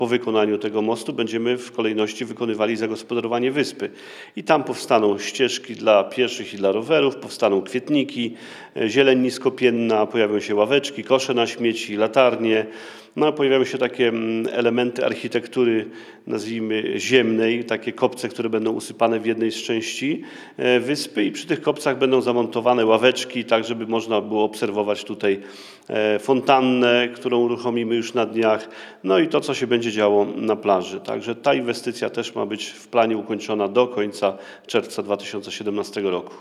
po wykonaniu tego mostu będziemy w kolejności wykonywali zagospodarowanie wyspy. I tam powstaną ścieżki dla pieszych i dla rowerów, powstaną kwietniki, zieleń niskopienna, pojawią się ławeczki, kosze na śmieci, latarnie. No, pojawiają się takie elementy architektury, nazwijmy ziemnej, takie kopce, które będą usypane w jednej z części wyspy i przy tych kopcach będą zamontowane ławeczki, tak żeby można było obserwować tutaj fontannę, którą uruchomimy już na dniach, no i to, co się będzie działo na plaży. Także ta inwestycja też ma być w planie ukończona do końca czerwca 2017 roku.